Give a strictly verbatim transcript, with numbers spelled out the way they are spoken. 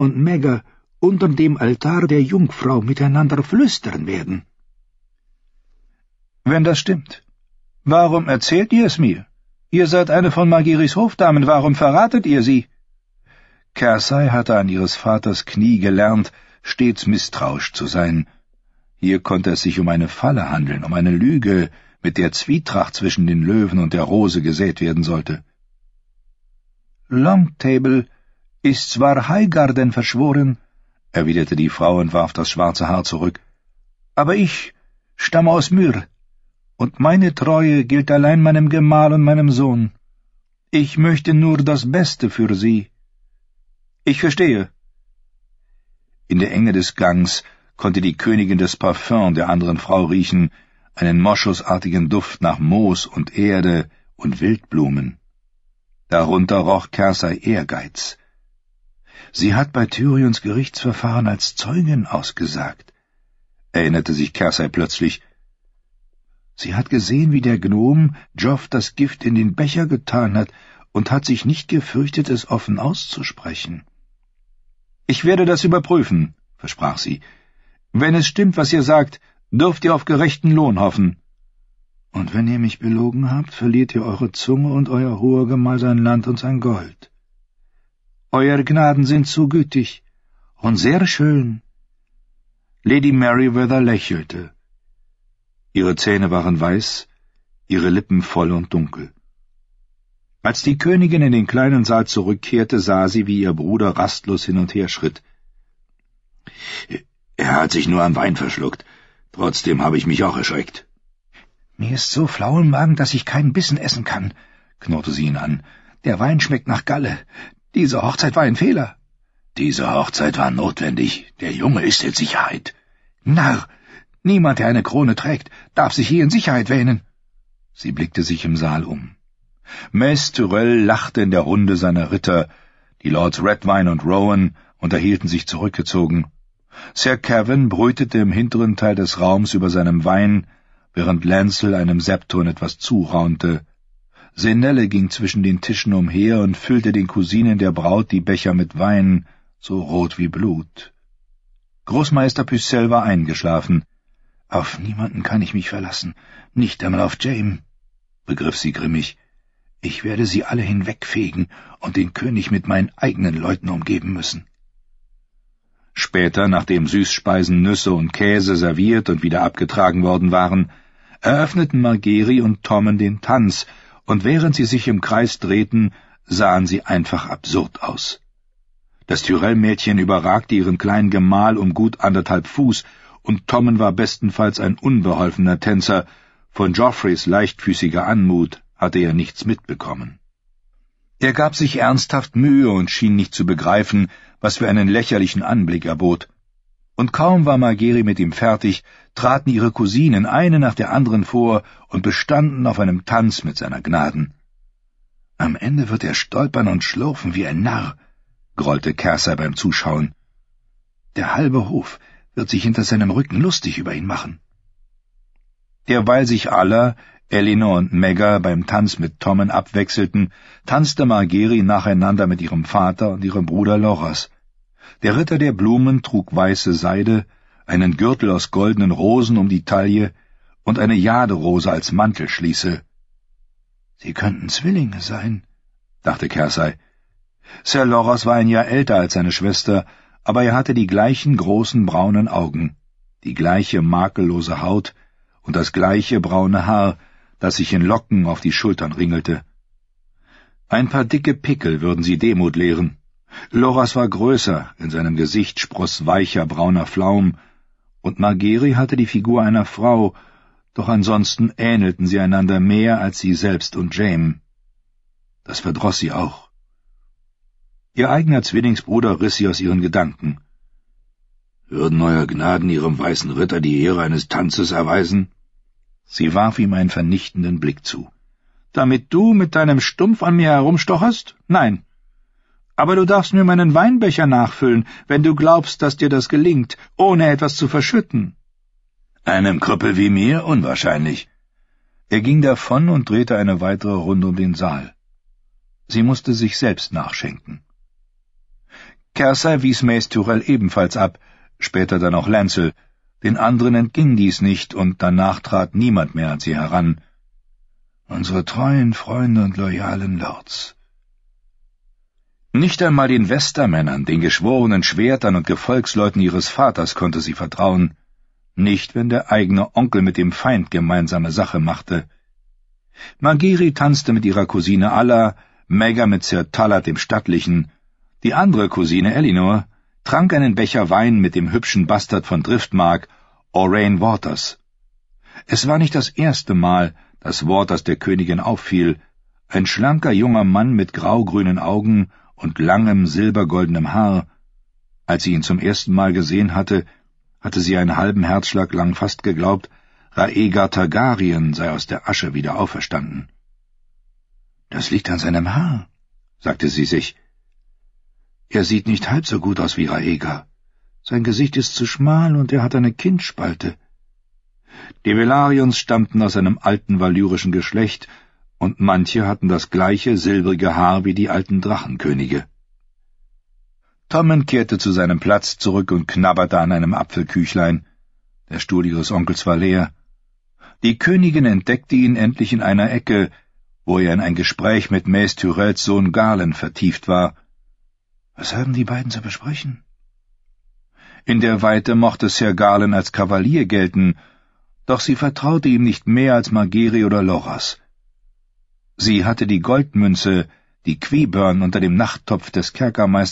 und Megger unter dem Altar der Jungfrau miteinander flüstern werden. Wenn das stimmt, warum erzählt ihr es mir? Ihr seid eine von Margiris Hofdamen, warum verratet ihr sie? Cersei hatte an ihres Vaters Knie gelernt, stets misstrauisch zu sein. Hier konnte es sich um eine Falle handeln, um eine Lüge, mit der Zwietracht zwischen den Löwen und der Rose gesät werden sollte. »Longtable ist zwar Highgarden verschworen«, erwiderte die Frau und warf das schwarze Haar zurück, »aber ich stamme aus Myr, und meine Treue gilt allein meinem Gemahl und meinem Sohn. Ich möchte nur das Beste für sie.« »Ich verstehe.« In der Enge des Gangs konnte die Königin das Parfüm der anderen Frau riechen, einen moschusartigen Duft nach Moos und Erde und Wildblumen. Darunter roch Cersei Ehrgeiz. Sie hat bei Tyrions Gerichtsverfahren als Zeugin ausgesagt, erinnerte sich Cersei plötzlich. Sie hat gesehen, wie der Gnom Joff das Gift in den Becher getan hat und hat sich nicht gefürchtet, es offen auszusprechen. »Ich werde das überprüfen«, versprach sie. »Wenn es stimmt, was ihr sagt, dürft ihr auf gerechten Lohn hoffen. Und wenn ihr mich belogen habt, verliert ihr eure Zunge und euer hoher Gemahl sein Land und sein Gold. Euer Gnaden sind so gütig und sehr schön.« Lady Merryweather lächelte. Ihre Zähne waren weiß, ihre Lippen voll und dunkel. Als die Königin in den kleinen Saal zurückkehrte, sah sie, wie ihr Bruder rastlos hin und her schritt. »Er hat sich nur am Wein verschluckt. Trotzdem habe ich mich auch erschreckt.« »Mir ist so flau im Magen, dass ich keinen Bissen essen kann«, knurrte sie ihn an. »Der Wein schmeckt nach Galle. Diese Hochzeit war ein Fehler.« »Diese Hochzeit war notwendig. Der Junge ist in Sicherheit.« »Narr! Niemand, der eine Krone trägt, darf sich hier in Sicherheit wähnen.« Sie blickte sich im Saal um. Mace Tyrell lachte in der Runde seiner Ritter. Die Lords Redwyne und Rowan unterhielten sich zurückgezogen. Sir Kevin brütete im hinteren Teil des Raums über seinem Wein, während Lancel einem Septon etwas zuraunte. Senelle ging zwischen den Tischen umher und füllte den Cousinen der Braut die Becher mit Wein, so rot wie Blut. Großmeister Pucelle war eingeschlafen. »Auf niemanden kann ich mich verlassen, nicht einmal auf Jaime«, begriff sie grimmig. »Ich werde sie alle hinwegfegen und den König mit meinen eigenen Leuten umgeben müssen.« Später, nachdem Süßspeisen, Nüsse und Käse serviert und wieder abgetragen worden waren, eröffneten Margeri und Tommen den Tanz, und während sie sich im Kreis drehten, sahen sie einfach absurd aus. Das Tyrell-Mädchen überragte ihren kleinen Gemahl um gut anderthalb Fuß, und Tommen war bestenfalls ein unbeholfener Tänzer. Von Joffreys leichtfüßiger Anmut hatte er nichts mitbekommen. Er gab sich ernsthaft Mühe und schien nicht zu begreifen, was für einen lächerlichen Anblick er bot. Und kaum war Margeri mit ihm fertig, traten ihre Cousinen eine nach der anderen vor und bestanden auf einem Tanz mit seiner Gnaden. »Am Ende wird er stolpern und schlurfen wie ein Narr«, grollte Cersei beim Zuschauen. »Der halbe Hof wird sich hinter seinem Rücken lustig über ihn machen.« Derweil sich Alla, Elinor und Megger beim Tanz mit Tommen abwechselten, tanzte Margeri nacheinander mit ihrem Vater und ihrem Bruder Loras. Der Ritter der Blumen trug weiße Seide, einen Gürtel aus goldenen Rosen um die Taille und eine Jaderose als Mantelschließe. »Sie könnten Zwillinge sein«, dachte Cersei. Sir Loras war ein Jahr älter als seine Schwester, aber er hatte die gleichen großen braunen Augen, die gleiche makellose Haut und das gleiche braune Haar, das sich in Locken auf die Schultern ringelte. Ein paar dicke Pickel würden sie Demut lehren. Loras war größer, in seinem Gesicht spross weicher brauner Flaum, und Margeri hatte die Figur einer Frau, doch ansonsten ähnelten sie einander mehr als sie selbst und Jaime. Das verdross sie auch. Ihr eigener Zwillingsbruder riss sie aus ihren Gedanken. »Würden Euer Gnaden Ihrem weißen Ritter die Ehre eines Tanzes erweisen?« Sie warf ihm einen vernichtenden Blick zu. »Damit du mit deinem Stumpf an mir herumstocherst? Nein. Aber du darfst mir meinen Weinbecher nachfüllen, wenn du glaubst, dass dir das gelingt, ohne etwas zu verschütten.« »Einem Krüppel wie mir? Unwahrscheinlich.« Er ging davon und drehte eine weitere Runde um den Saal. Sie musste sich selbst nachschenken. Cersei wies Mace Tyrell ebenfalls ab, später dann auch Lancel. Den anderen entging dies nicht, und danach trat niemand mehr an sie heran. Unsere treuen Freunde und loyalen Lords. Nicht einmal den Westermännern, den geschworenen Schwertern und Gefolgsleuten ihres Vaters konnte sie vertrauen, nicht wenn der eigene Onkel mit dem Feind gemeinsame Sache machte. Margaery tanzte mit ihrer Cousine Alla, Maegor mit Sir Talat dem Stattlichen, die andere Cousine Elinor trank einen Becher Wein mit dem hübschen Bastard von Driftmark, Orain Waters. Es war nicht das erste Mal, dass Waters der Königin auffiel, ein schlanker junger Mann mit graugrünen Augen und langem silbergoldenem Haar. Als sie ihn zum ersten Mal gesehen hatte, hatte sie einen halben Herzschlag lang fast geglaubt, Rhaegar Targaryen sei aus der Asche wieder auferstanden. »Das liegt an seinem Haar«, sagte sie sich. »Er sieht nicht halb so gut aus wie Rhaegar. Sein Gesicht ist zu schmal und er hat eine Kindspalte.« Die Velaryons stammten aus einem alten valyrischen Geschlecht, und manche hatten das gleiche silbrige Haar wie die alten Drachenkönige. Tommen kehrte zu seinem Platz zurück und knabberte an einem Apfelküchlein. Der Stuhl ihres Onkels war leer. Die Königin entdeckte ihn endlich in einer Ecke, wo er in ein Gespräch mit Mace Tyrells Sohn Galen vertieft war. Was haben die beiden zu besprechen? In der Weite mochte Sir Galen als Kavalier gelten, doch sie vertraute ihm nicht mehr als Margaery oder Loras. Sie hatte die Goldmünze, die Qyburn unter dem Nachttopf des Kerkermeisters